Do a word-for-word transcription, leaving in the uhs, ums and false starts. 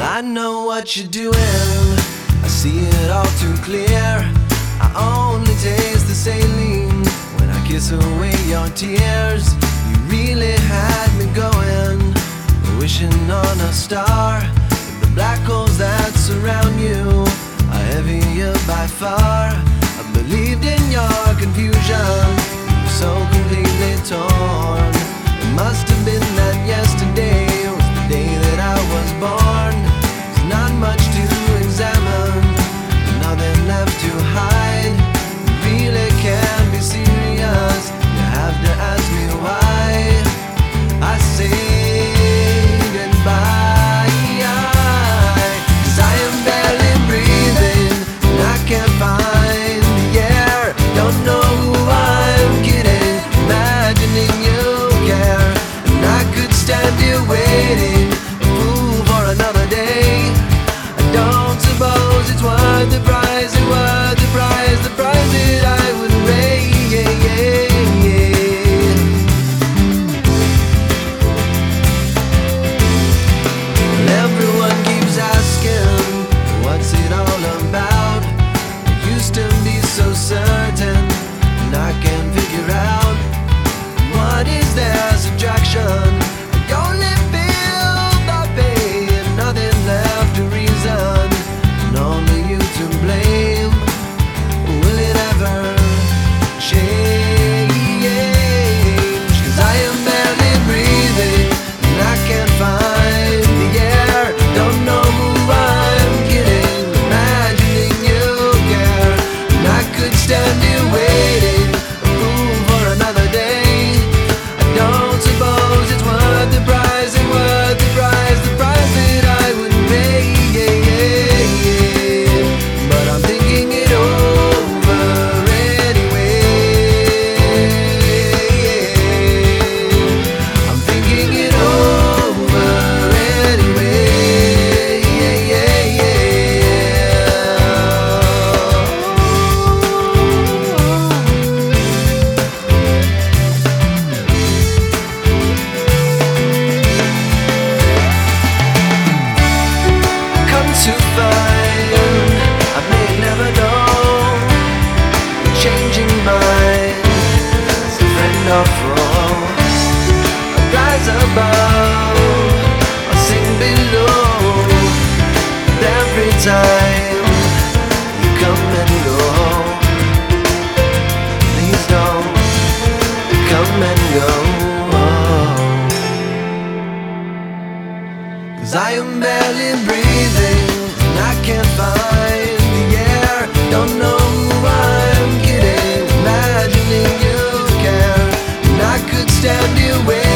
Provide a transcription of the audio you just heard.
I know what you're doing, I see it all too clear. I only taste the saline when I kiss away your tears. You really had me going, wishing on a star. But the black holes that surround you are heavier by far. I believed in your confusion, so completely torn. It must have been that yesterday was the day that I was born. There's not much to examine, nothing left to hide. You really can't be serious, you have to ask me why. I say goodbye, 'cause I am barely breathing and I can't find the air. Don't know who I'm kidding, imagining you care. And I could stand here waiting, a fool for another day. I don't suppose it's worth the price, it's worth the price, the price that I would pay. Yeah, yeah, yeah. Well, everyone keeps asking, what's it all about? I used to be so certain, and I can't figure out, what is their subtraction? I only feel the pain, nothing left to reason, and only you to blame. Will it ever change? 'Cause I am barely breathing and I can't find the air. Don't know who I'm kidding, imagining you care. And I could stand here waiting, a fool for another day. I don't suppose it's worth the price, it's worth the price, the price that I would pay. Yeah, yeah, yeah. But I'm thinking it over anyway. I'm thinking it over anyway. Yeah, yeah, yeah. Come to find, I may never know, changing minds, a friend or foe. I rise above, I sing below. And every time you come and go, please don't come and go. 'Cause I am barely breathing and I can't find the air. Don't know who I'm kidding, imagining you care. And I could stand here waiting.